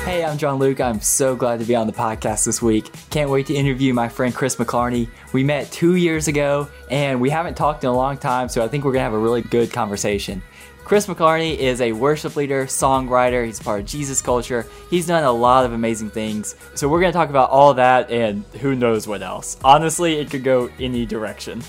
Hey, I'm John Luke. I'm so glad to be on the podcast this week. Can't wait to interview my friend Chris McClarney. We met 2 years ago, and we haven't talked in a long time, so I think we're going to have a really good conversation. Chris McClarney is a worship leader, songwriter. He's part of Jesus Culture. He's done a lot of amazing things. So we're going to talk about all that and who knows what else. Honestly, it could go any direction.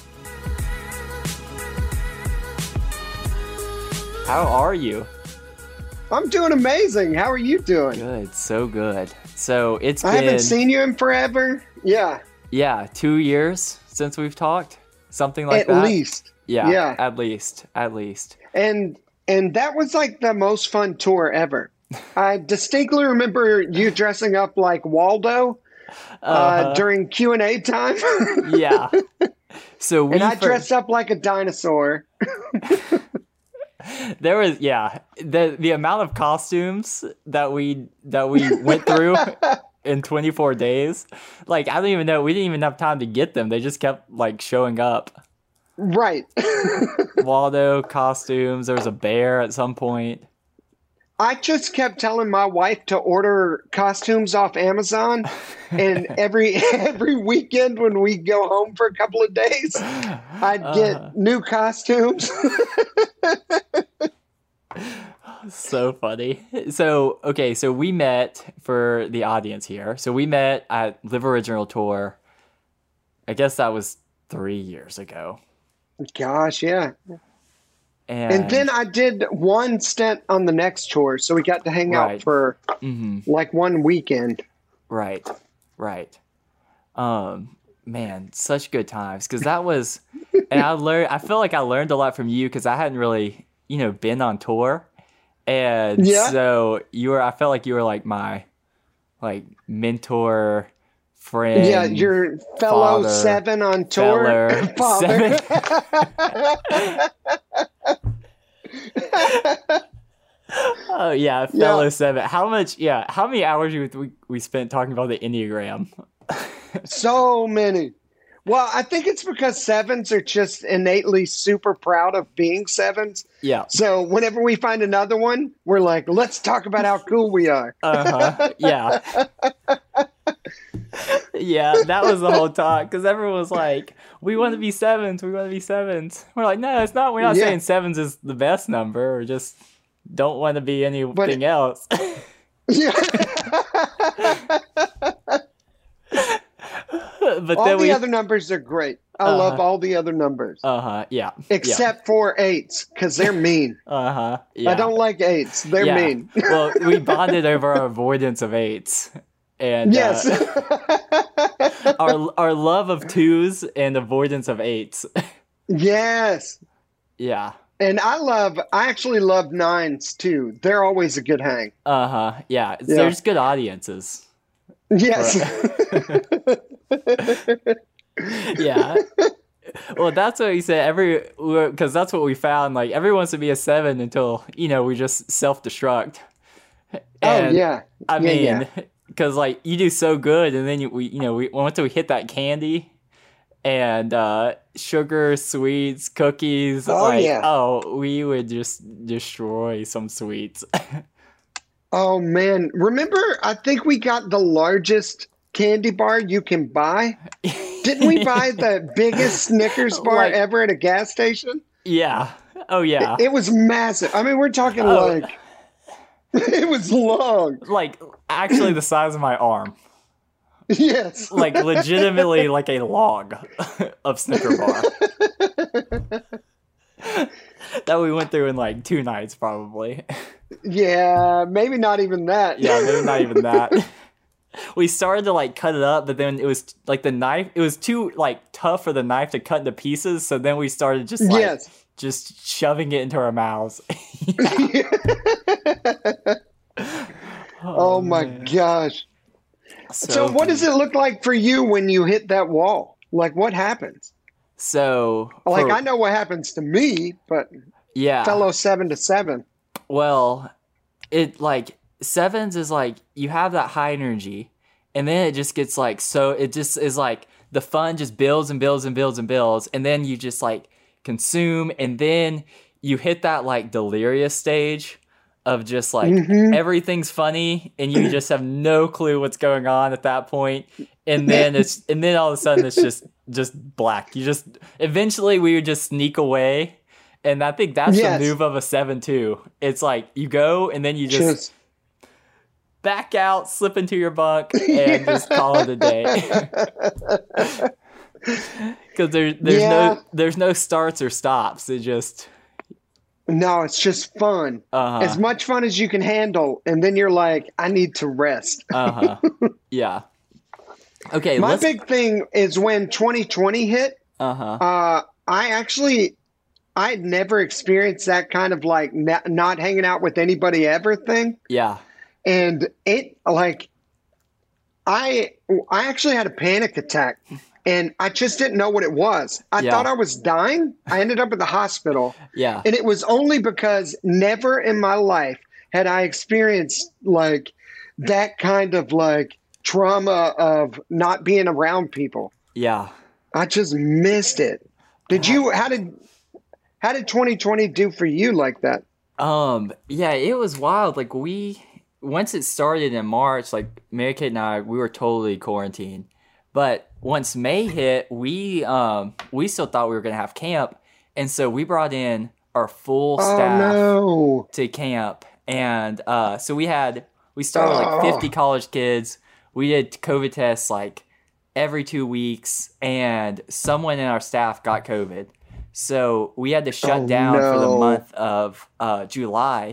How are you? I'm doing amazing. How are you doing? Good, so good. So it's been... I haven't seen you in forever. Yeah. Yeah, 2 years since we've talked. Something like that. At least. Yeah, at least. And that was like the most fun tour ever. I distinctly remember you dressing up like Waldo during Q&A time. Yeah. So I dressed up like a dinosaur. There was the amount of costumes that we went through in 24 days. Like, I don't even know, we didn't even have time to get them. They just kept like showing up. Right. Waldo costumes. There was a bear at some point. I just kept telling my wife to order costumes off Amazon, and every weekend when we go home for a couple of days, I'd get new costumes. So funny. So we met, for the audience here. So we met at Live Original Tour. I guess that was 3 years ago. Gosh, yeah. And then I did one stint on the next tour, so we got to hang out for like 1 weekend. Right. Man, such good times, because that was, and I feel like I learned a lot from you, because I hadn't really, been on tour, and so I felt like you were like my, like, mentor, friend. Yeah, your fellow father, seven on tour. Father. Oh yeah, fellow seven. How many hours we spent talking about the Enneagram? So many. Well, I think it's because sevens are just innately super proud of being sevens. Yeah. So whenever we find another one, we're like, let's talk about how cool we are. Yeah. Yeah, that was the whole talk, because everyone was like, we want to be sevens. We're like, no, it's not. We're not saying sevens is the best number. We're just don't want to be anything else. Yeah. But all the other numbers are great. I love all the other numbers. Yeah. Except for eights, because they're mean. Yeah. I don't like eights. They're mean. Well, we bonded over our avoidance of eights. And yes. our love of twos and avoidance of eights. Yes. Yeah. And I actually love nines too. They're always a good hang. Yeah. There's good audiences. Yes. Yeah. Well, that's what he said. Because that's what we found. Like, everyone wants to be a seven until we just self-destruct. And, I mean, because like you do so good, and then we once we hit that candy and sugar, sweets, cookies. We would just destroy some sweets. Oh man, remember? I think we got the largest candy bar you can buy. Didn't we buy the biggest Snickers bar ever at a gas station? Yeah. Oh yeah. It was massive. I mean, we're talking like it was long. Like actually the size of my arm. Yes. Like legitimately like a log of Snicker bar. That we went through in like 2 nights probably. Yeah, maybe not even that. Yeah, maybe not even that. We started to like cut it up, but then it was like the knife, it was too like tough for the knife to cut into pieces, so then we started just like just shoving it into our mouths. Oh my gosh. So what does it look like for you when you hit that wall? Like, what happens? So I know what happens to me, but fellow 7 to 7. Well, it like sevens is like you have that high energy, and then it just gets like, so it just is like the fun just builds and builds and builds and builds, and then you just like consume, and then you hit that like delirious stage of just like everything's funny and you just have no clue what's going on at that point. And then all of a sudden it's just black. You just eventually we would just sneak away. And I think that's the move of a 7-2. It's like you go and then you just back out, slip into your bunk, and just call it a day. Because there's no starts or stops. It just it's just fun. As much fun as you can handle, and then you're like, I need to rest. Yeah. Okay. My big thing is when 2020 hit. I'd never experienced that kind of like not hanging out with anybody ever thing. Yeah. And it like, I actually had a panic attack and I just didn't know what it was. I thought I was dying. I ended up at the hospital. Yeah. And it was only because never in my life had I experienced like that kind of like trauma of not being around people. Yeah. I just missed it. How did 2020 do for you like that? Yeah, it was wild. Like once it started in March, like Mary Kate and I, we were totally quarantined. But once May hit, we still thought we were gonna have camp, and so we brought in our full staff to camp, and so we started like 50 college kids. We did COVID tests like every 2 weeks, and someone in our staff got COVID. So we had to shut down for the month of July,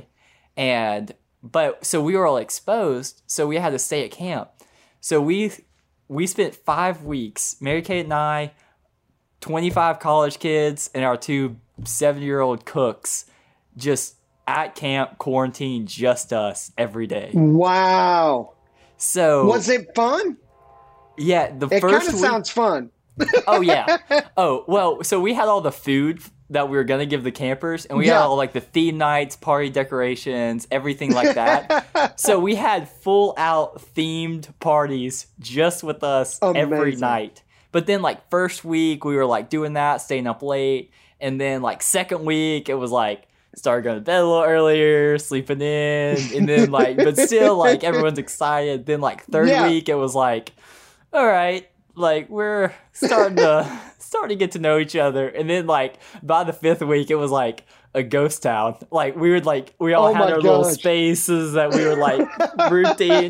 so we were all exposed. So we had to stay at camp. So we spent 5 weeks, Mary Kate and I, 25 college kids, and our 2 7-year-old cooks, just at camp, quarantined, just us every day. Wow. So was it fun? Yeah, it kind of sounds fun. Oh yeah. Oh well. So we had all the food that we were gonna give the campers, and we had all like the theme nights, party decorations, everything like that. So we had full out themed parties just with us every night. But then like first week we were like doing that, staying up late, and then like second week it was like started going to bed a little earlier, sleeping in, and then like but still like everyone's excited. Then like third week it was like, all right. Like we're starting to get to know each other, and then like by the 5th week, it was like a ghost town. Like we all had our little spaces that we were like routine.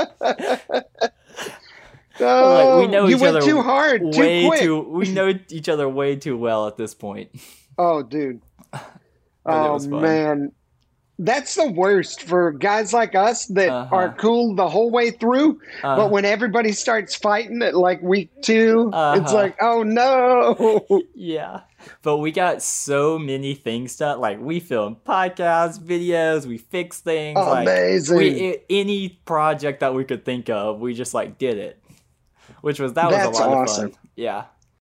Like, we know each other too hard, too quick. We know each other way too well at this point. Oh, dude. Oh man. That's the worst for guys like us that are cool the whole way through. But when everybody starts fighting at like week 2, it's like, oh no. Yeah. But we got so many things done. Like we filmed podcasts, videos, we fixed things. Amazing. Like any project that we could think of, we just like did it. That was a lot of fun. Yeah.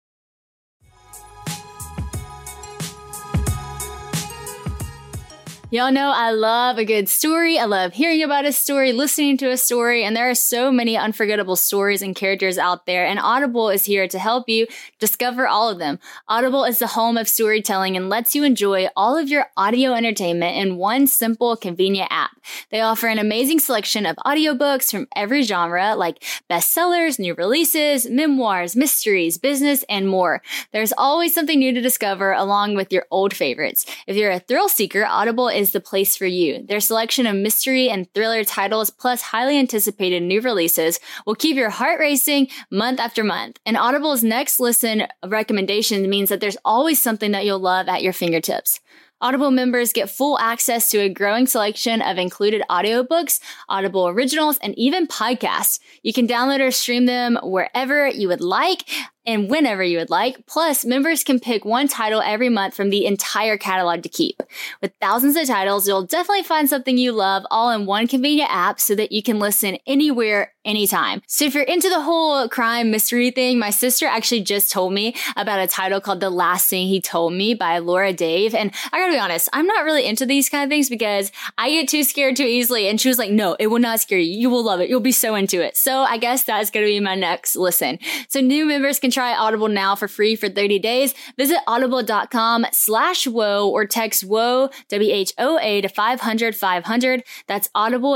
Y'all know I love a good story. I love hearing about a story, listening to a story, and there are so many unforgettable stories and characters out there, and Audible is here to help you discover all of them. Audible is the home of storytelling and lets you enjoy all of your audio entertainment in one simple, convenient app. They offer an amazing selection of audiobooks from every genre, like bestsellers, new releases, memoirs, mysteries, business, and more. There's always something new to discover along with your old favorites. If you're a thrill seeker, Audible is the place for you. Their selection of mystery and thriller titles plus highly anticipated new releases will keep your heart racing month after month. And Audible's next listen recommendation means that there's always something that you'll love at your fingertips. Audible members get full access to a growing selection of included audiobooks, Audible originals, and even podcasts. You can download or stream them wherever you would like and whenever you would like. Plus, members can pick one title every month from the entire catalog to keep. With thousands of titles, you'll definitely find something you love all in one convenient app so that you can listen anywhere, anytime. So if you're into the whole crime mystery thing, my sister actually just told me about a title called The Last Thing He Told Me by Laura Dave. And I gotta be honest, I'm not really into these kind of things because I get too scared too easily. And she was like, no, it will not scare you. You will love it. You'll be so into it. So I guess that's gonna be my next listen. So new members can try Audible now for free for 30 days. Visit audible.com/whoa or text whoa, WHOA to 500-500. That's Audible,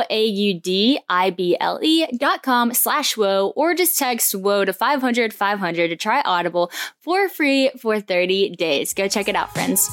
AUDIBLE.com/whoa, or just text whoa to 500-500 to try Audible for free for 30 days. Go check it out, friends.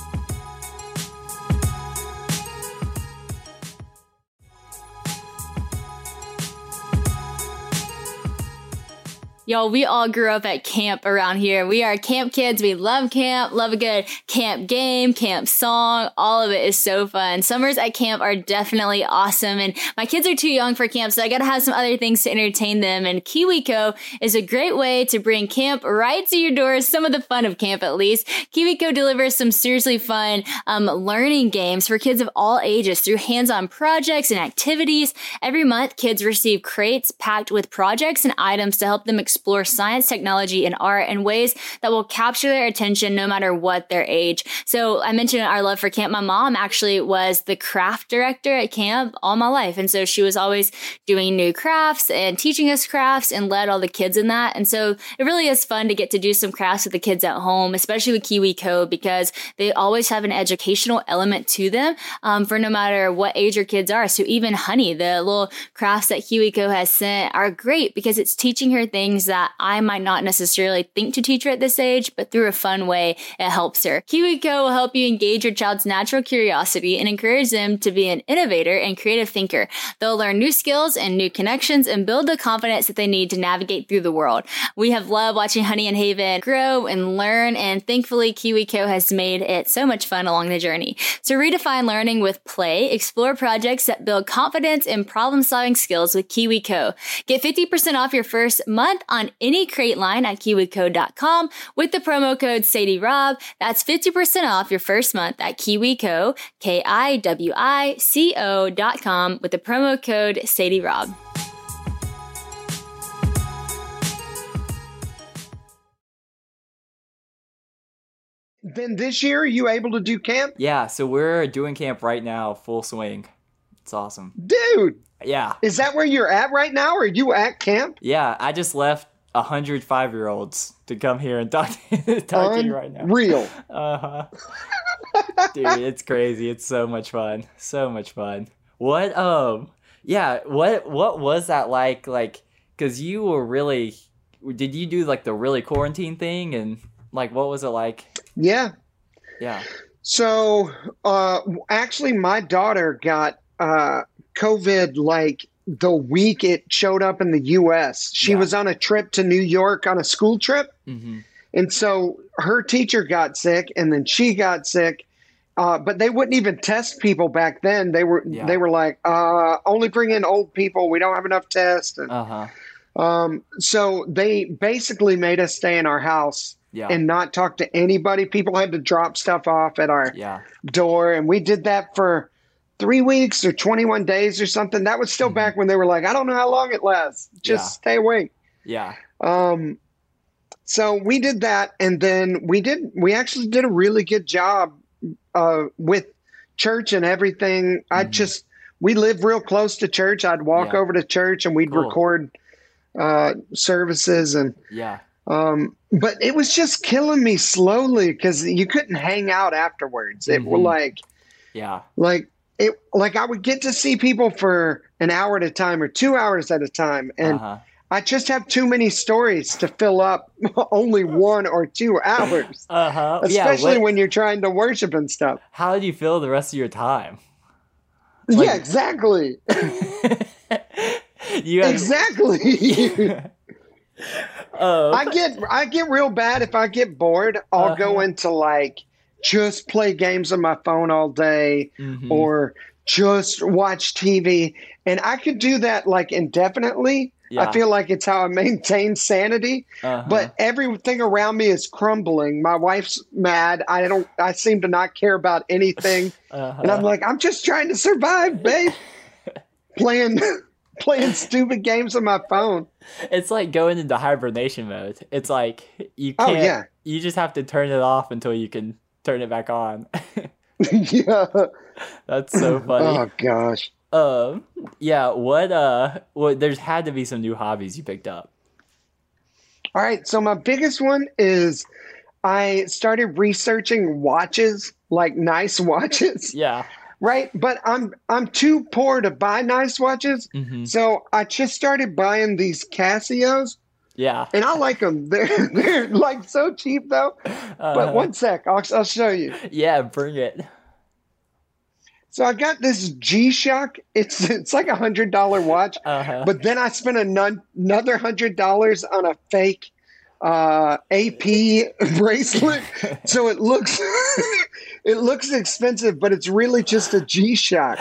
Y'all, we all grew up at camp around here. We are camp kids. We love camp, love a good camp game, camp song. All of it is so fun. Summers at camp are definitely awesome. And my kids are too young for camp, so I got to have some other things to entertain them. And KiwiCo is a great way to bring camp right to your doors. Some of the fun of camp, at least. KiwiCo delivers some seriously fun learning games for kids of all ages through hands-on projects and activities. Every month, kids receive crates packed with projects and items to help them explore science, technology, and art in ways that will capture their attention no matter what their age. So I mentioned our love for camp. My mom actually was the craft director at camp all my life. And so she was always doing new crafts and teaching us crafts and led all the kids in that. And so it really is fun to get to do some crafts with the kids at home, especially with KiwiCo, because they always have an educational element to them for no matter what age your kids are. So even Honey, the little crafts that KiwiCo has sent are great because it's teaching her things that I might not necessarily think to teach her at this age, but through a fun way, it helps her. KiwiCo will help you engage your child's natural curiosity and encourage them to be an innovator and creative thinker. They'll learn new skills and new connections and build the confidence that they need to navigate through the world. We have loved watching Honey and Haven grow and learn, and thankfully KiwiCo has made it so much fun along the journey. So redefine learning with play, explore projects that build confidence and problem-solving skills with KiwiCo. Get 50% off your first month on any crate line at KiwiCo.com with the promo code SadieRob. That's 50% off your first month at KiwiCo, KiwiCo.com with the promo code SadieRob. Then this year, are you able to do camp? Yeah, so we're doing camp right now, full swing. It's awesome. Dude! Yeah. Is that where you're at right now? Or are you at camp? Yeah, I just left 100 5-year-olds to come here and talk to you right now. Real. Uh-huh. Dude, it's crazy. It's so much fun. So much fun. What was that like, because you were really, did you do like the really quarantine thing, and like what was it like? Yeah. So actually my daughter got COVID like the week it showed up in the US. She was on a trip to New York on a school trip. Mm-hmm. And so her teacher got sick, and then she got sick. But they wouldn't even test people back then. They were like, only bring in old people. We don't have enough tests. And, so they basically made us stay in our house and not talk to anybody. People had to drop stuff off at our door. And we did that for 3 weeks or 21 days or something. That was still back when they were like, I don't know how long it lasts. Just stay awake. Yeah. So we did that. And then we actually did a really good job with church and everything. We live real close to church. I'd walk over to church and we'd record services, and but it was just killing me slowly because you couldn't hang out afterwards. It was like I would get to see people for an hour at a time or 2 hours at a time, and I just have too many stories to fill up only 1 or 2 hours. Especially when you're trying to worship and stuff. How do you fill the rest of your time? Yeah, exactly. Exactly. I get real bad if I get bored. I'll go into like just play games on my phone all day or just watch TV, and I could do that like indefinitely. I feel like it's how I maintain sanity, but everything around me is crumbling. My wife's mad. I seem to not care about anything. And I'm like, I'm just trying to survive, babe. Playing stupid games on my phone. It's like going into hibernation mode. It's like you can't, you just have to turn it off until you can turn it back on. Yeah. That's so funny. Oh gosh. What there's had to be some new hobbies you picked up. All right. So my biggest one is I started researching watches, like nice watches. Yeah. Right. But I'm too poor to buy nice watches. Mm-hmm. So I just started buying these Casios. Yeah. And I like them. They're like so cheap though. But one sec, I'll show you. Yeah, bring it. So I got this G-Shock. It's like $100 watch. But then I spent another $100 on a fake AP bracelet. So it looks it looks expensive, but it's really just a G-Shock.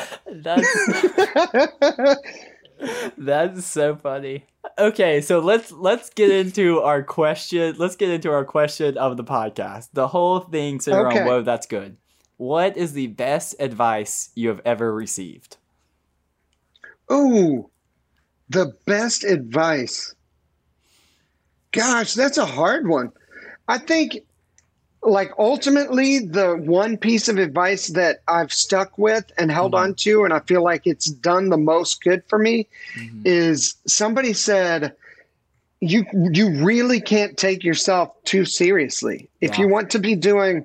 That's so funny. Okay, so let's get into our question. Let's get into our question of the podcast. The whole thing centered on whoa, that's good. What is the best advice you have ever received? Ooh, the best advice. Gosh, that's a hard one. I think, like, ultimately, the one piece of advice that I've stuck with and held on to, and I feel like it's done the most good for me, is somebody said, you really can't take yourself too seriously. If you want to be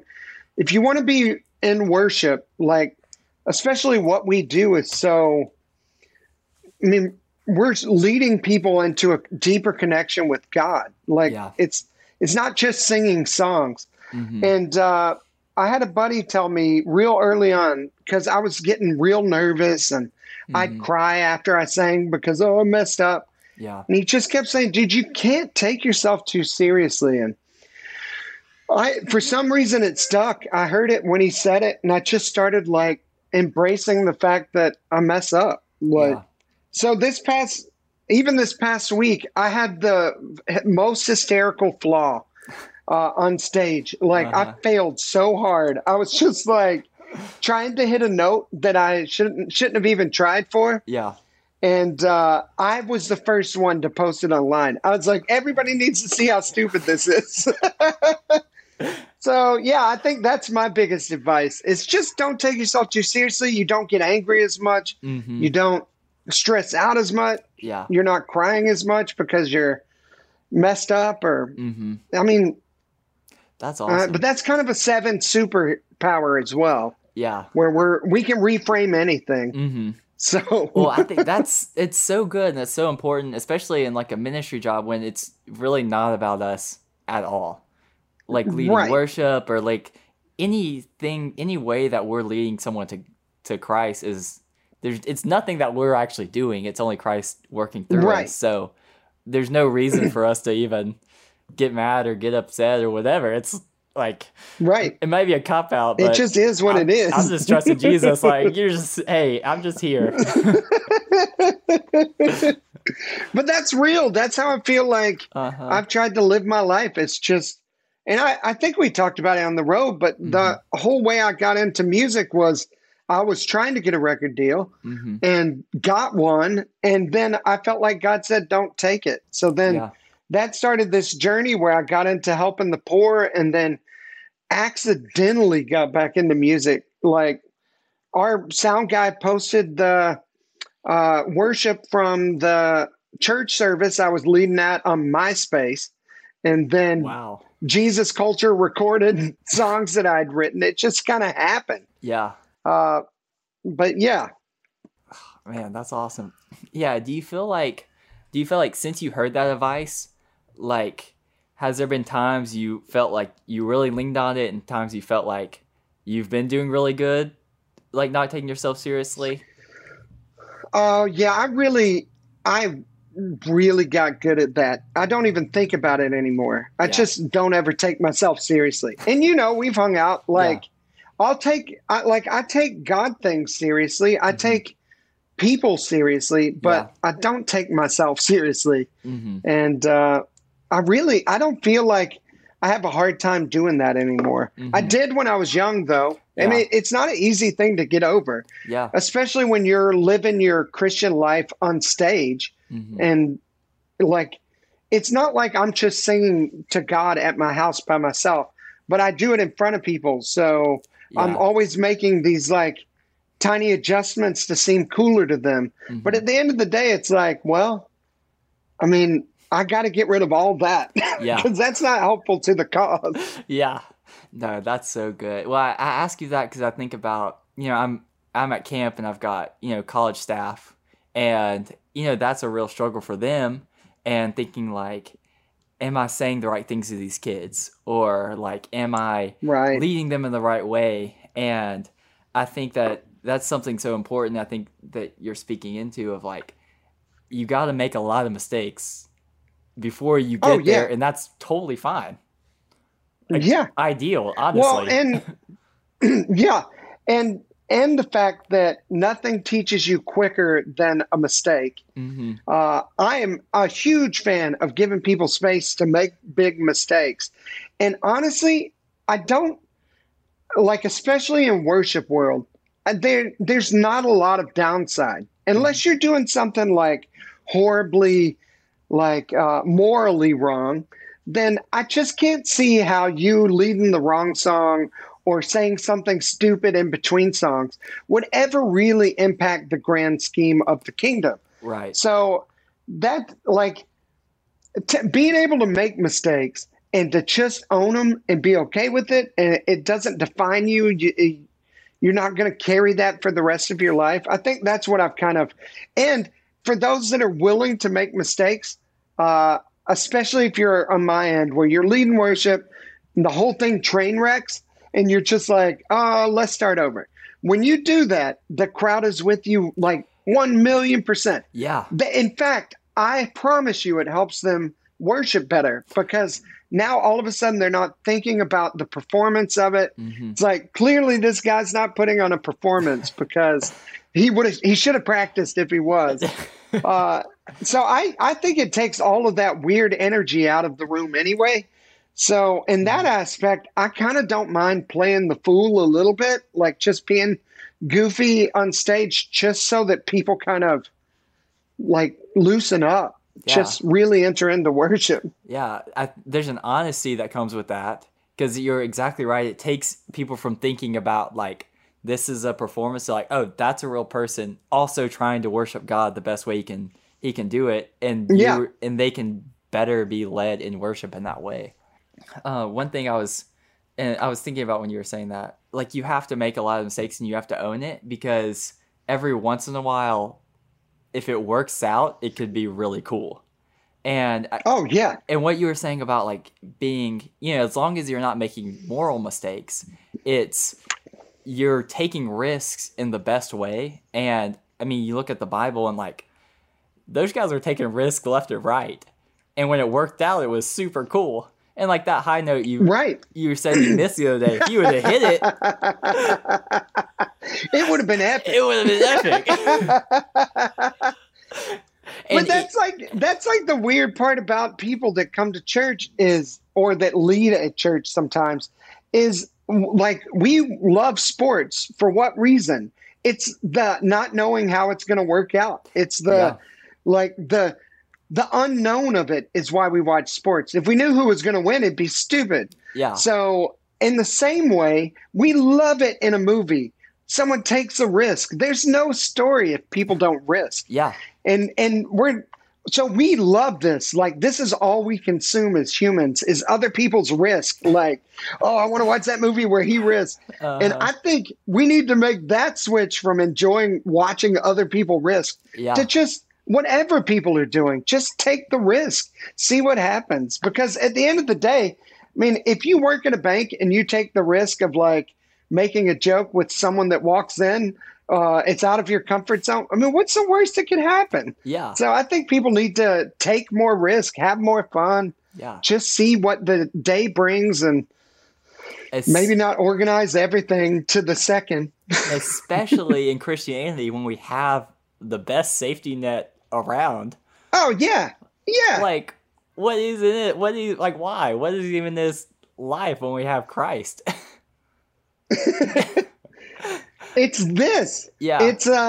in worship, like, especially what we do is so, I mean, we're leading people into a deeper connection with God. Like, it's not just singing songs. And I had a buddy tell me real early on, because I was getting real nervous and I'd cry after I sang because, I messed up. Yeah. And he just kept saying, dude, you can't take yourself too seriously. And for some reason it stuck. I heard it when he said it, and I just started like embracing the fact that I mess up. So this past week, I had the most hysterical flaw on stage. Like I failed so hard. I was just like trying to hit a note that I shouldn't have even tried for. Yeah. And I was the first one to post it online. I was like, everybody needs to see how stupid this is. So, yeah, I think that's my biggest advice. It's just don't take yourself too seriously. You don't get angry as much. You don't stress out as much. Yeah. You're not crying as much because you're messed up or, I mean, that's awesome. but that's kind of a 7 superpower as well. Yeah. Where we can reframe anything. So, well, I think it's so good and it's so important, especially in like a ministry job when it's really not about us at all. Like leading worship or like any way that we're leading someone to Christ it's nothing that we're actually doing. It's only Christ working through us. So there's no reason for us to even get mad or get upset or whatever. It's like, it might be a cop out, but it just is what it is. I'm just trusting Jesus. Like hey, I'm just here. But that's real. That's how I feel like I've tried to live my life. It's just, and I think we talked about it on the road, but the whole way I got into music was I was trying to get a record deal and got one. And then I felt like God said, don't take it. So then that started this journey where I got into helping the poor and then accidentally got back into music. Like our sound guy posted the worship from the church service I was leading at on MySpace. And then Jesus Culture recorded songs that I'd written. It just kind of happened. Yeah. But yeah. Man, that's awesome. Yeah. Do you feel like since you heard that advice, like, has there been times you felt like you really leaned on it and times you felt like you've been doing really good, like not taking yourself seriously? Yeah, I really got good at that. I don't even think about it anymore. I just don't ever take myself seriously. And we've hung out. Like I take God things seriously. I take people seriously, but I don't take myself seriously. And I don't feel like I have a hard time doing that anymore. I did when I was young, though. I mean, it's not an easy thing to get over. Yeah. Especially when you're living your Christian life on stage. And like, it's not like I'm just singing to God at my house by myself, but I do it in front of people. So I'm always making these like tiny adjustments to seem cooler to them. But at the end of the day, it's like, well, I mean, I got to get rid of all that. Yeah. Because that's not helpful to the cause. Yeah. No, that's so good. Well, I ask you that because I think about, I'm at camp and I've got, college staff, and, that's a real struggle for them, and thinking like, am I saying the right things to these kids? Or like, am I leading them in the right way? And I think that that's something so important. I think that you're speaking into of like, you got to make a lot of mistakes before you get there. And that's totally fine. Like, ideal, honestly. Well, and and the fact that nothing teaches you quicker than a mistake. Mm-hmm. I am a huge fan of giving people space to make big mistakes. And honestly, I don't like, especially in worship world, there's not a lot of downside unless you're doing something like horribly, like morally wrong. Then I just can't see how you leading the wrong song or saying something stupid in between songs would ever really impact the grand scheme of the kingdom. Right. So that, like, being able to make mistakes and to just own them and be okay with it, and it doesn't define you. You're not going to carry that for the rest of your life. I think that's what I've kind of, and for those that are willing to make mistakes, especially if you're on my end where you're leading worship and the whole thing train wrecks and you're just like, oh, let's start over. When you do that, the crowd is with you like 1,000,000%. Yeah. In fact, I promise you it helps them worship better, because now all of a sudden they're not thinking about the performance of it. Mm-hmm. It's like, clearly this guy's not putting on a performance because he should have practiced if he was. So I think it takes all of that weird energy out of the room anyway. So in that aspect, I kind of don't mind playing the fool a little bit, like just being goofy on stage, just so that people kind of like loosen up, just really enter into worship. Yeah, there's an honesty that comes with that, because you're exactly right. It takes people from thinking about like, this is a performance to like, oh, that's a real person also trying to worship God the best way he can do it, and and they can better be led in worship in that way. One thing I was thinking about when you were saying that, like, you have to make a lot of mistakes and you have to own it, because every once in a while, if it works out, it could be really cool. And and what you were saying about like being, as long as you're not making moral mistakes, you're taking risks in the best way. And I mean, you look at the Bible and like, those guys are taking risks left and right. And when it worked out, it was super cool. And like that high note you said you missed the other day, if you would have hit it, it would have been epic. It would have been epic. But that's like the weird part about people that come to church or that lead a church sometimes is like, we love sports. For what reason? It's the not knowing how it's going to work out. It's the unknown of it is why we watch sports. If we knew who was going to win, it'd be stupid. Yeah. So in the same way, we love it in a movie. Someone takes a risk. There's no story if people don't risk. Yeah. And we love this. Like, this is all we consume as humans is other people's risk. Like, oh, I want to watch that movie where he risked. And I think we need to make that switch from enjoying watching other people risk to just whatever people are doing, just take the risk, see what happens. Because at the end of the day, I mean, if you work at a bank and you take the risk of like making a joke with someone that walks in, it's out of your comfort zone. I mean, what's the worst that could happen? Yeah. So I think people need to take more risk, have more fun, just see what the day brings, and maybe not organize everything to the second. Especially in Christianity, when we have the best safety net around. Oh, yeah. Yeah. Like, what is in it? What is, like, why? What is even this life when we have Christ? It's this. Yeah.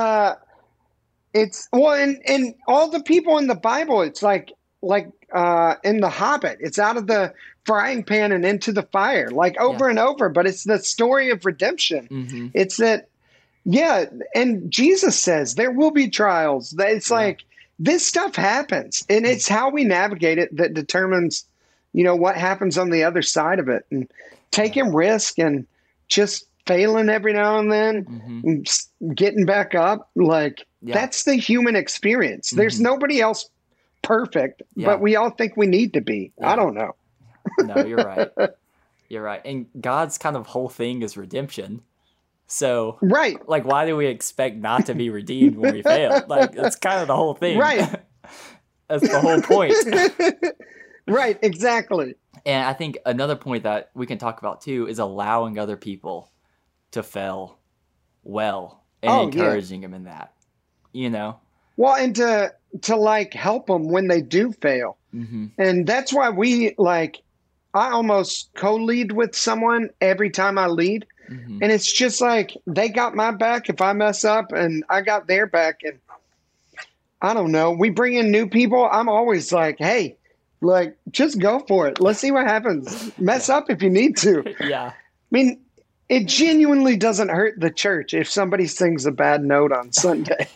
It's well, and all the people in the Bible, it's like in The Hobbit, it's out of the frying pan and into the fire, like over and over. But it's the story of redemption. Mm-hmm. It's that, and Jesus says there will be trials. It's like, this stuff happens, and it's how we navigate it that determines, what happens on the other side of it. And taking risk and just failing every now and then, and getting back up, that's the human experience. There's nobody else perfect, but we all think we need to be. I don't know. No, you're right. You're right. And God's kind of whole thing is redemption. So, right. Why do we expect not to be redeemed when we fail? That's kind of the whole thing. Right. That's the whole point. Right, exactly. And I think another point that we can talk about too is allowing other people to fail well and encouraging them in that, Well, and to help them when they do fail. And that's why I almost co-lead with someone every time I lead. And it's just they got my back if I mess up, and I got their back. And I don't know, we bring in new people. I'm always hey, just go for it. Let's see what happens. Mess up if you need to. Yeah. I mean, it genuinely doesn't hurt the church if somebody sings a bad note on Sunday.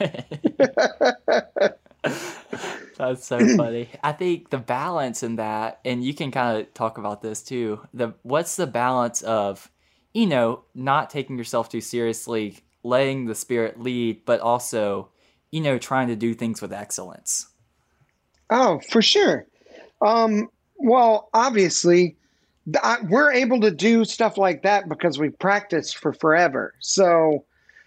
That's so funny. I think the balance in that, and you can kind of talk about this too, what's the balance of, not taking yourself too seriously, letting the Spirit lead, but also, trying to do things with excellence? Oh, for sure. Well, obviously, we're able to do stuff like that because we've practiced for forever. So,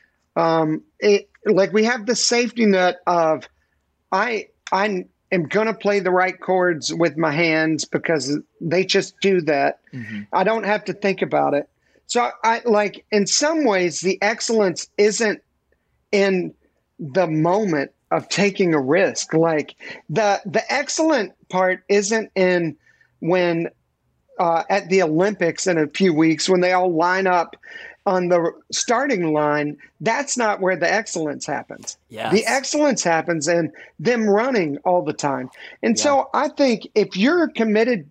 we have the safety net of, I am going to play the right chords with my hands because they just do that. I don't have to think about it. So in some ways, the excellence isn't in the moment of taking a risk. The excellent part isn't in when at the Olympics in a few weeks, when they all line up on the starting line. That's not where the excellence happens. Yes. The excellence happens in them running all the time. And so I think if you've committed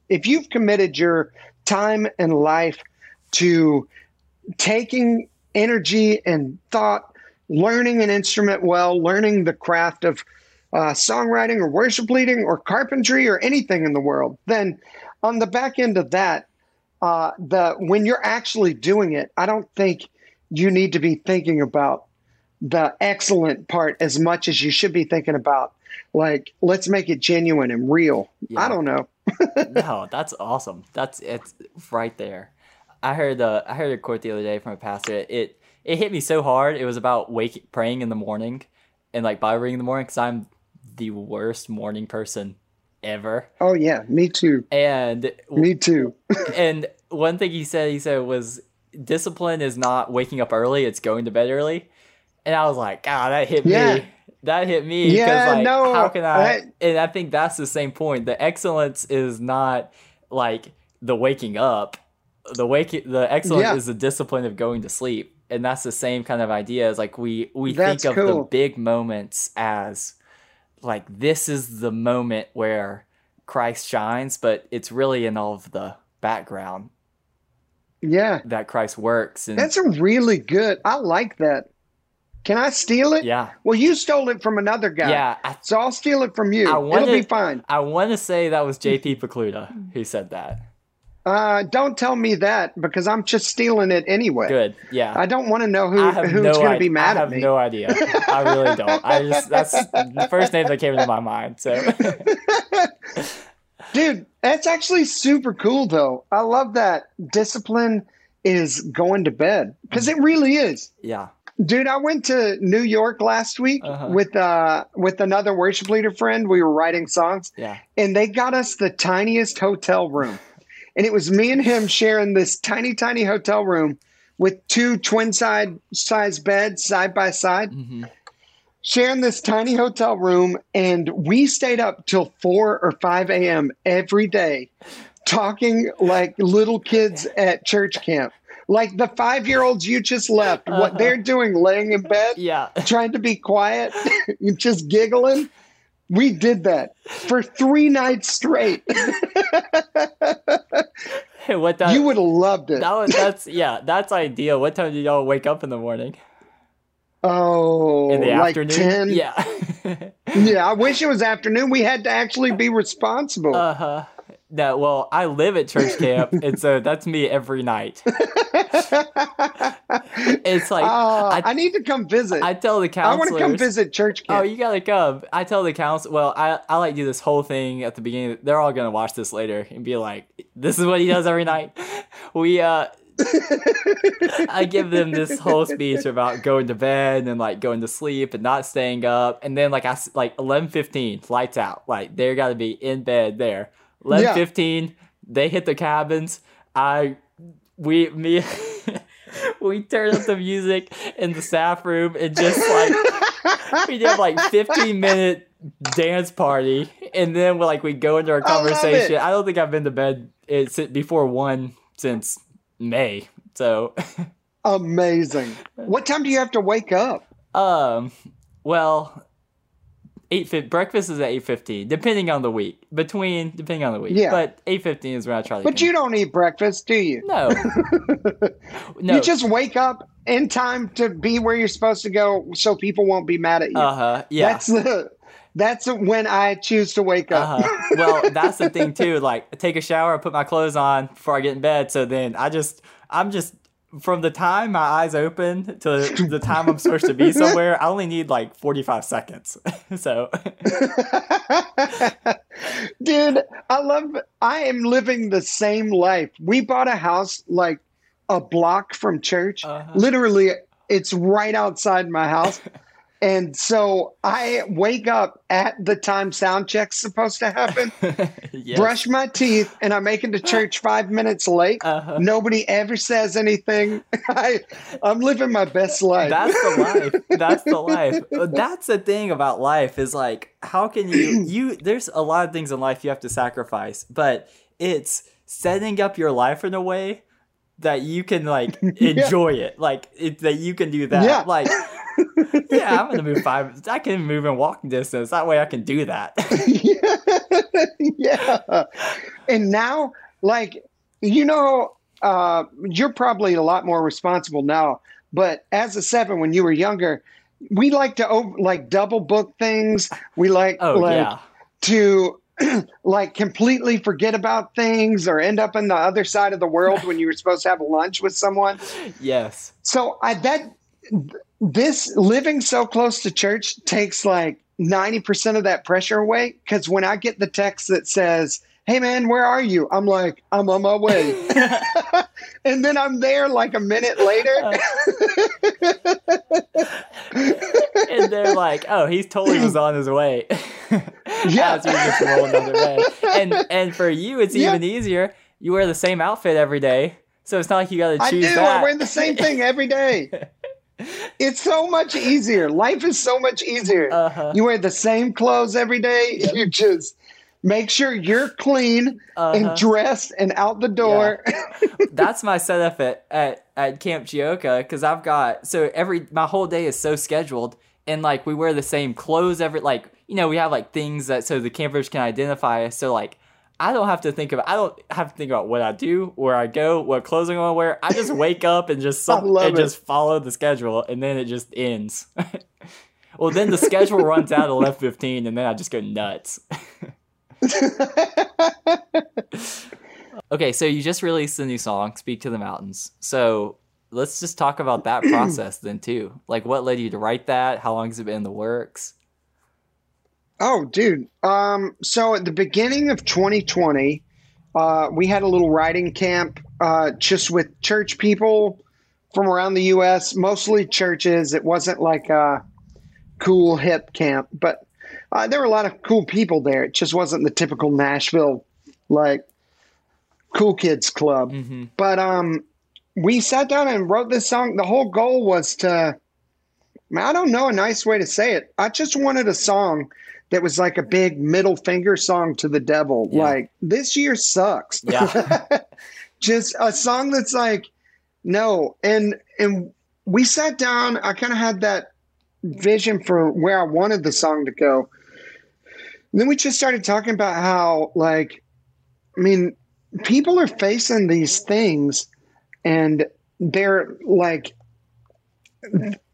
your time and life to taking energy and thought, learning an instrument well, learning the craft of songwriting or worship leading or carpentry or anything in the world, then on the back end of that, when you're actually doing it, I don't think you need to be thinking about the excellent part as much as you should be thinking about, let's make it genuine and real. Yeah. I don't know. No, that's awesome. It's right there. I heard a quote the other day from a pastor. It hit me so hard. It was about praying in the morning and Bible reading in the morning, because I'm the worst morning person ever. Oh yeah, me too. And me too. And one thing he said was, discipline is not waking up early, it's going to bed early. And I was like, that hit me. That hit me. Yeah, no. How can I? And I think that's the same point. The excellence is not the waking up. The excellence is the discipline of going to sleep. And that's the same kind of idea. As we think of the big moments as this is the moment where Christ shines, but it's really in all of the background. Yeah. That Christ works. And that's a really good, I like that. Can I steal it? Yeah. Well, you stole it from another guy. Yeah. So I'll steal it from you. It'll be fine. I want to say that was J.P. Pokluda who said that. Don't tell me that, because I'm just stealing it anyway. Good. Yeah. I don't want to know who's going to be mad at me. I have no idea. I really don't. That's the first name that came into my mind. So, dude, that's actually super cool though. I love that discipline is going to bed, because it really is. Yeah. Dude, I went to New York last week with another worship leader friend. We were writing songs. Yeah. And they got us the tiniest hotel room. And it was me and him sharing this tiny, tiny hotel room with two size beds side by side, sharing this tiny hotel room. And we stayed up till 4 or 5 a.m. every day, talking like little kids at church camp. Like the 5-year-olds you just left, what they're doing, laying in bed, trying to be quiet, just giggling. We did that for 3 nights straight. Hey, what time? You would have loved it. That's ideal. What time did y'all wake up in the morning? Oh, in the afternoon? 10. Yeah. Yeah, I wish it was afternoon. We had to actually be responsible. No, well, I live at church camp, and so that's me every night. It's like I need to come visit. I tell the counselors, I want to come visit church camp. Oh, you gotta come. I tell the counsel. Well, I like do this whole thing at the beginning. They're all gonna watch this later and be like, "This is what he does every night." I give them this whole speech about going to bed and like going to sleep and not staying up, and then like 11:15 lights out. Like they gotta be in bed there. 11:15, they hit the cabins. We turn up the music in the staff room and just like we did like 15-minute dance party, and then we go into our conversation. I don't think I've been to bed before 1 since May. So amazing. What time do you have to wake up? Well, breakfast is at 8:15, depending on the week. Depending on the week. Yeah. But 8:15 is when I try to. But you don't eat breakfast, do you? No. No. You just wake up in time to be where you're supposed to go, so people won't be mad at you. Yeah. That's when I choose to wake up. Well, that's the thing too. Like, I take a shower, I put my clothes on before I get in bed. So then I'm just. From the time my eyes open to the time I'm supposed to be somewhere, I only need like 45 seconds. So, dude, I am living the same life. We bought a house like a block from church. Literally, it's right outside my house. And so I wake up at the time sound check's supposed to happen, yes. Brush my teeth, and I make it to church 5 minutes late. Nobody ever says anything. I'm living my best life. That's the life. That's the life. That's the thing about life is like, how can there's a lot of things in life you have to sacrifice, but it's setting up your life in a way that you can like enjoy it. Like that you can do that. Yeah. Like, yeah, I'm gonna move I can move in walking distance. That way I can do that. Yeah. And now, like, you're probably a lot more responsible now, but as a 7, when you were younger, we like to double book things. We to like completely forget about things or end up in the other side of the world when you were supposed to have lunch with someone. Yes. So this living so close to church takes like 90% of that pressure away. Because when I get the text that says, "Hey man, where are you?" I'm like, "I'm on my way." And then I'm there like a minute later. And they're like, "Oh, he totally was on his way." Yeah. As you're just rolling on the bed. And for you, it's even easier. You wear the same outfit every day. So it's not like you got to choose that. I wear the same thing every day. It's so much easier. Life is so much easier. You wear the same clothes every day. Yep. You just make sure you're clean and dressed and out the door. Yeah. That's my setup at Camp Chioka, because my whole day is so scheduled, and like we wear the same clothes we have like things that so the campers can identify us. So like I don't have to think about what I do, where I go, what clothes I'm gonna wear. I just wake up and just follow the schedule, and then it just ends. Well, then the schedule runs out at 11:15, and then I just go nuts. Okay, so you just released a new song, "Speak to the Mountains." So let's just talk about that process then too. Like, what led you to write that? How long has it been in the works? Oh, dude. So at the beginning of 2020, we had a little writing camp just with church people from around the U.S., mostly churches. It wasn't like a cool, hip camp, but there were a lot of cool people there. It just wasn't the typical Nashville, like, cool kids club. Mm-hmm. But we sat down and wrote this song. The whole goal was I don't know a nice way to say it. I just wanted a song that was like a big middle finger song to the devil. Yeah. Like, this year sucks. Yeah. Just a song that's like, no. And we sat down. I kind of had that vision for where I wanted the song to go. And then we just started talking about how, like, I mean, people are facing these things, and they're like,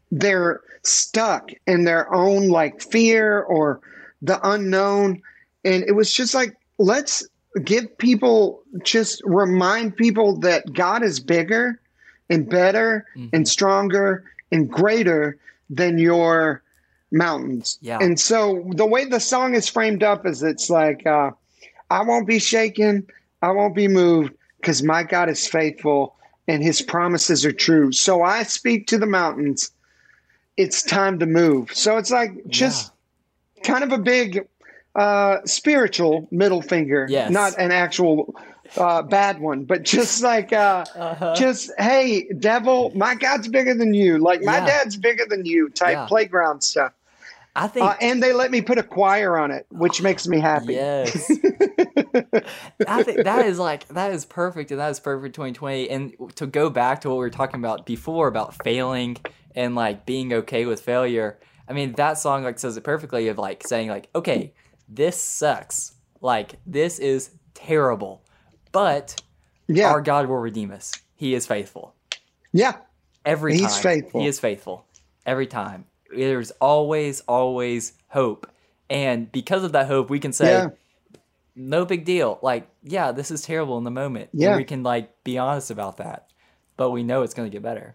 they're stuck in their own like fear or the unknown. And it was just like, let's give people, just remind people that God is bigger and better and stronger and greater than your mountains. Yeah. And so the way the song is framed up is it's like, I won't be shaken, I won't be moved, because my God is faithful and his promises are true. So I speak to the mountains, it's time to move. So it's like just kind of a big spiritual middle finger, not an actual bad one, but just like just, hey, devil, my God's bigger than you, like my dad's bigger than you type playground stuff. I think, and they let me put a choir on it, which makes me happy. Yes. I think that is perfect, and that is perfect 2020. And to go back to what we were talking about before about failing and like being okay with failure, I mean, that song like says it perfectly of like saying like, okay, this sucks, like this is terrible, but our God will redeem us. He is faithful. Yeah, every time he's faithful. He is faithful every time. There's always hope, and because of that hope, we can say, no big deal. Like, yeah, this is terrible in the moment. Yeah, and we can like be honest about that, but we know it's going to get better.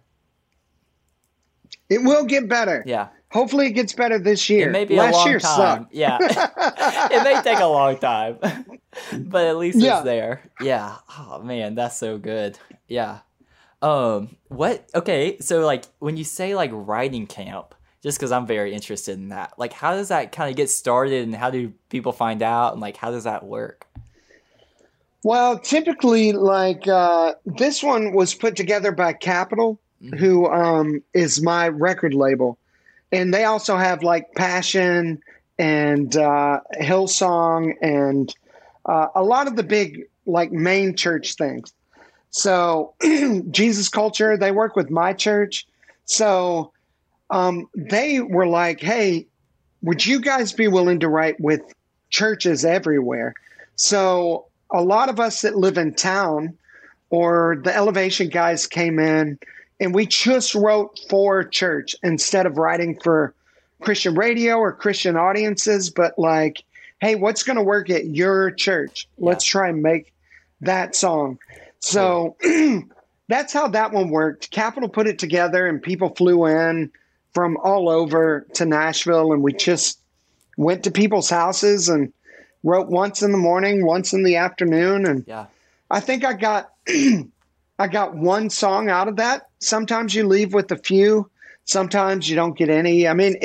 It will get better. Yeah. Hopefully it gets better this year. It may be Last a long year time. Sucked. Yeah. It may take a long time, but at least it's there. Yeah. Oh man, that's so good. Yeah. Okay, so like when you say like writing camp, just because I'm very interested in that, like how does that kind of get started and how do people find out and like how does that work? Well, typically like this one was put together by Capitol, who is my record label. And they also have like Passion and Hillsong and a lot of the big like main church things. So Jesus Culture, they work with my church. So they were like, hey, would you guys be willing to write with churches everywhere? So a lot of us that live in town or the Elevation guys came in and we just wrote for church instead of writing for Christian radio or Christian audiences, but like, hey, what's going to work at your church? Let's try and make that song. So that's how that one worked. Capitol put it together and people flew in from all over to Nashville, and we just went to people's houses and wrote once in the morning, once in the afternoon. And I think I got I got one song out of that. Sometimes you leave with a few, sometimes you don't get any. I mean,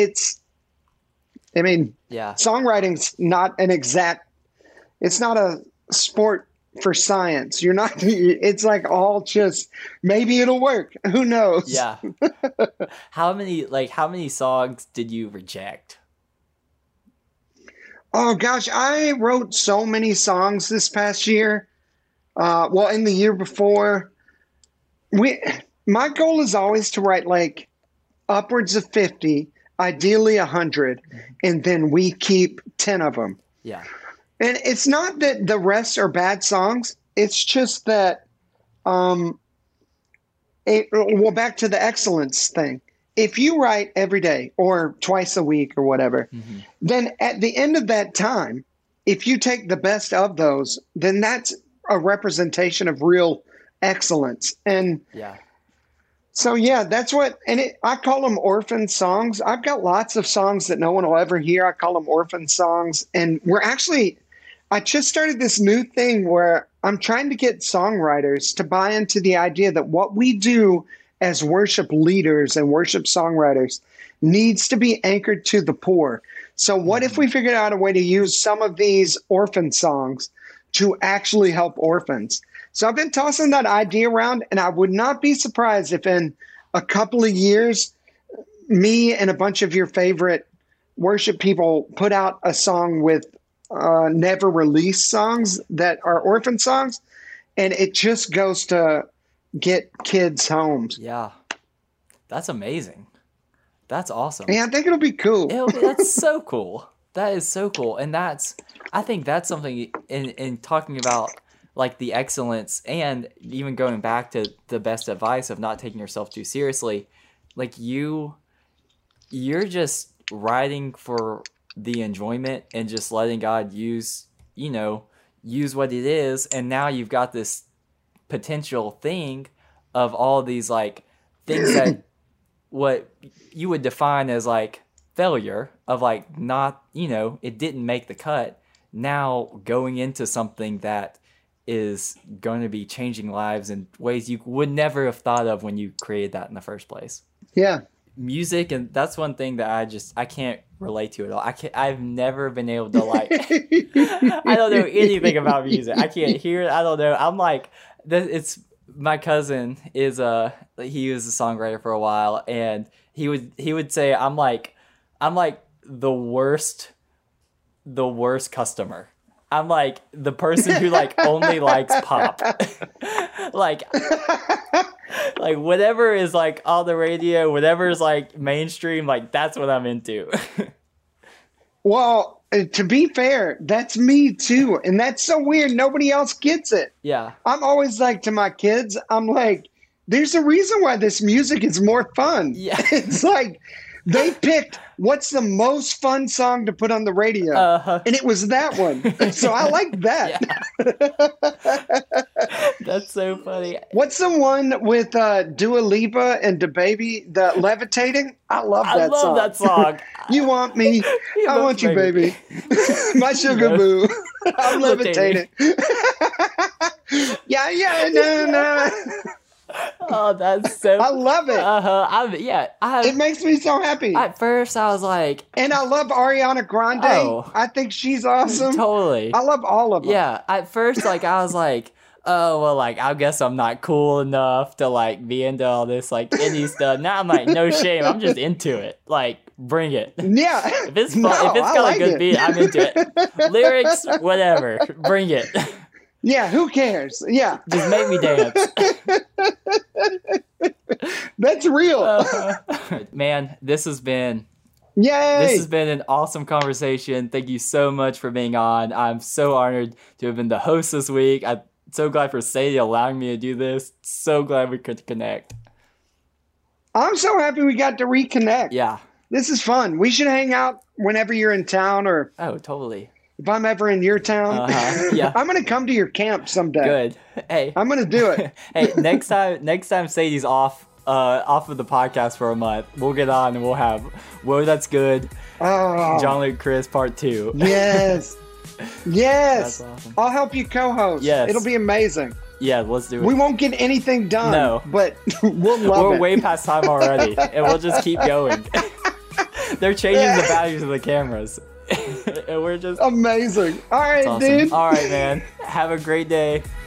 songwriting's not an exact, it's not a sport for science. You're not, it's like all just, maybe it'll work. Who knows? Yeah. How many songs did you reject? Oh gosh, I wrote so many songs this past year. In the year before, my goal is always to write like upwards of 50, ideally 100, and then we keep 10 of them. Yeah. And it's not that the rest are bad songs. It's just that, back to the excellence thing. If you write every day or twice a week or whatever, then at the end of that time, if you take the best of those, then that's a representation of real excellence. And so, that's what, I call them orphan songs. I've got lots of songs that no one will ever hear. I call them orphan songs. And I just started this new thing where I'm trying to get songwriters to buy into the idea that what we do as worship leaders and worship songwriters needs to be anchored to the poor. So what if we figured out a way to use some of these orphan songs to actually help orphans? So I've been tossing that idea around, and I would not be surprised if in a couple of years, me and a bunch of your favorite worship people put out a song with never released songs that are orphan songs, and it just goes to get kids homes. Yeah. That's amazing. That's awesome. Yeah, I think it'll be cool. That's so cool. That is so cool. And I think that's something in talking about like the excellence and even going back to the best advice of not taking yourself too seriously. Like you you're just writing for the enjoyment and just letting God use what it is. And now you've got this potential thing of all these like things that what you would define as like failure of like not, it didn't make the cut. Now going into something that is going to be changing lives in ways you would never have thought of when you created that in the first place. Yeah. Music, and that's one thing that I can't relate to at all. I've never been able to like I don't know anything about music. I can't hear it. I don't know. I'm like, it's my cousin is he was a songwriter for a while, and he would say I'm like the worst customer. I'm like the person who like only likes pop. like whatever is like on the radio, whatever is like mainstream, like that's what I'm into. Well, to be fair, that's me too. And that's so weird. Nobody else gets it. Yeah. I'm always like to my kids, I'm like, there's a reason why this music is more fun. Yeah. It's like they picked what's the most fun song to put on the radio. And it was that one. So I like that. Yeah. That's so funny. What's the one with Dua Lipa and DaBaby, the Levitating? I love that song. You want me? I want you, baby. My sugar boo. I'm levitating. Yeah, no. Oh, that's so. I love it. It makes me so happy. At first, I was like, and I love Ariana Grande. Oh, I think she's awesome. Totally. I love all of them. Yeah. At first, like I was like, oh well, like I guess I'm not cool enough to like be into all this like indie stuff. Now I'm like, no shame. I'm just into it. Like, bring it. Yeah. If it's fun, if it's got a good beat, I'm into it. Lyrics, whatever. Bring it. Yeah, who cares? Yeah. Just make me dance. That's real. Man, this has been an awesome conversation. Thank you so much for being on. I'm so honored to have been the host this week. I'm so glad for Sadie allowing me to do this. So glad we could connect. I'm so happy we got to reconnect. Yeah. This is fun. We should hang out whenever you're in town, or oh, totally. If I'm ever in your town, yeah. I'm going to come to your camp someday. Good. Hey, I'm going to do it. Hey, next time Sadie's off of the podcast for a month, we'll get on and we'll have Whoa, That's Good. Oh. John Luke Chris Part 2. Yes. Yes. That's awesome. I'll help you co-host. Yes. It'll be amazing. Yeah, let's do it. We won't get anything done. No. But we'll love it. We're way past time already, and we'll just keep going. They're changing the values of the cameras. And we're just amazing. All right, awesome. dude. All right, man. Have a great day.